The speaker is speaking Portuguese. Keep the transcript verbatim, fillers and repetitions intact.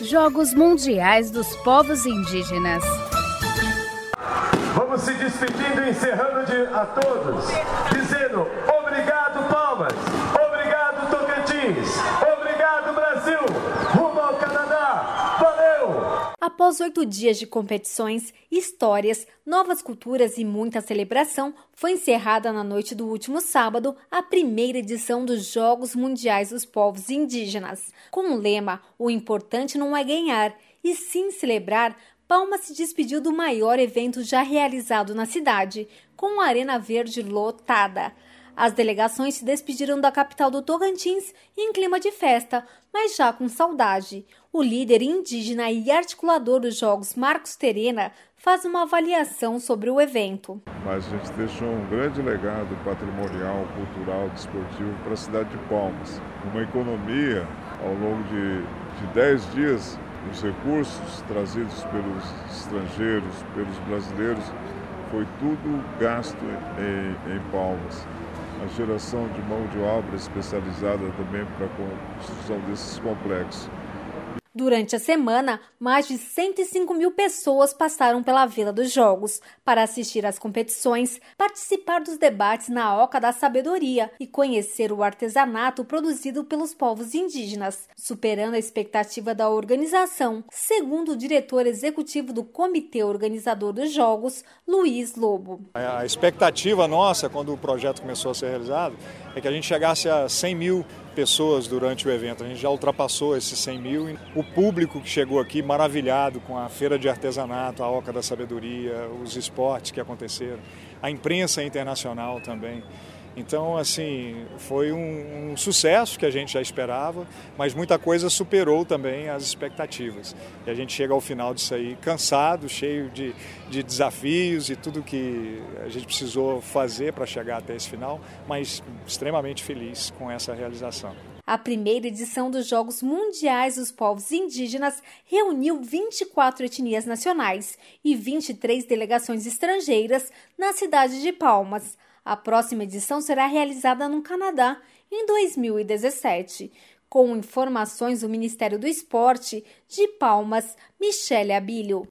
Jogos Mundiais dos Povos Indígenas. Vamos se despedindo e encerrando de, a todos, dizendo obrigado, Palmas, obrigado, Tocantins, obrigado, Brasil, rumo ao Canadá, valeu! Após oito dias de competições, histórias, novas culturas e muita celebração, foi encerrada na noite do último sábado a primeira edição dos Jogos Mundiais dos Povos Indígenas. Com o lema "O importante não é ganhar, e sim celebrar", Palmas se despediu do maior evento já realizado na cidade, com a Arena Verde lotada. As delegações se despediram da capital do Tocantins em clima de festa, mas já com saudade. O líder indígena e articulador dos Jogos, Marcos Terena, faz uma avaliação sobre o evento. Mas a gente deixou um grande legado patrimonial, cultural, desportivo para a cidade de Palmas. Uma economia, ao longo de, de dez dias, os recursos trazidos pelos estrangeiros, pelos brasileiros, foi tudo gasto em, em Palmas. A geração de mão de obra especializada também para a construção desses complexos. Durante a semana, mais de cento e cinco mil pessoas passaram pela Vila dos Jogos para assistir às competições, participar dos debates na Oca da Sabedoria e conhecer o artesanato produzido pelos povos indígenas, superando a expectativa da organização, segundo o diretor executivo do Comitê Organizador dos Jogos, Luiz Lobo. A expectativa nossa, quando o projeto começou a ser realizado, é que a gente chegasse a cem mil pessoas durante o evento. A gente já ultrapassou esses cem mil. O público que chegou aqui maravilhado com a feira de artesanato, a Oca da Sabedoria, os esportes que aconteceram, a imprensa internacional também. Então, assim, foi um, um sucesso que a gente já esperava, mas muita coisa superou também as expectativas. E a gente chega ao final disso aí cansado, cheio de, de desafios e tudo que a gente precisou fazer para chegar até esse final, mas extremamente feliz com essa realização. A primeira edição dos Jogos Mundiais dos Povos Indígenas reuniu vinte e quatro etnias nacionais e vinte e três delegações estrangeiras na cidade de Palmas. A próxima edição será realizada no Canadá, em dois mil e dezessete. Com informações do Ministério do Esporte, de Palmas, Michele Abílio.